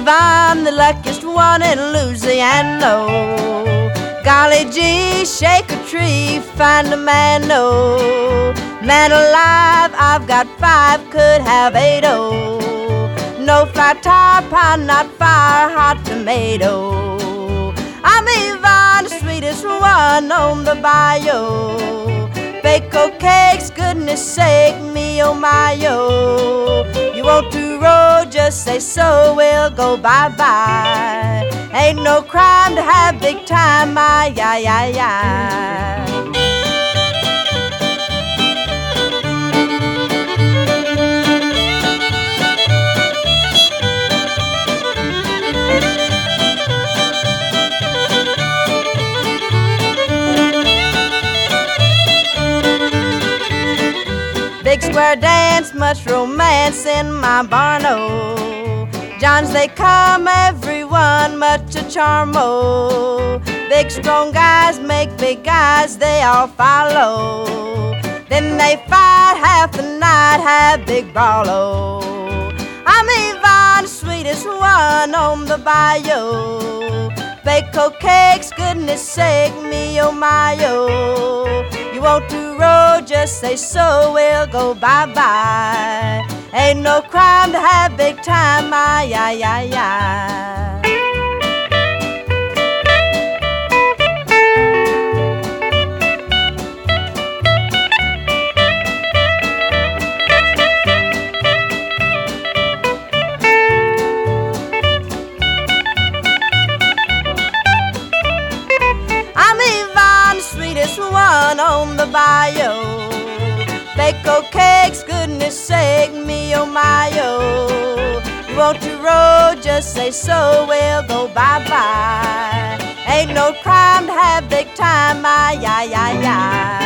believe I'm the luckiest one in Louisiana. Golly gee, shake a tree, find a man, no. Man alive, I've got 5, could have 8, oh. No flat tire, pine, not fire, hot tomato. I'm Yvonne, the sweetest one on the bayou. Baked cakes, goodness sake, me oh my yo. You want to roll, just say so, we'll go bye-bye. Ain't no crime to have big time, ay, ay, ay, ay. Big square dance, much romance in my barn, oh. Johns, they come, everyone, much a charm, oh. Big strong guys make big guys, they all follow. Then they fight half the night, have big brawl, oh. I'm Yvonne, the sweetest one on the bayou. Baked cakes, goodness sake, me oh my oh. You want to roll, just say so, we'll go bye-bye. Ain't no crime to have big time, ay, ay, ay, ay. One on the bayou. Baked cakes, goodness sake, me oh my oh. You want to roll, just say so, we'll go bye-bye. Ain't no crime to have big time, ay, ay, ay, ay.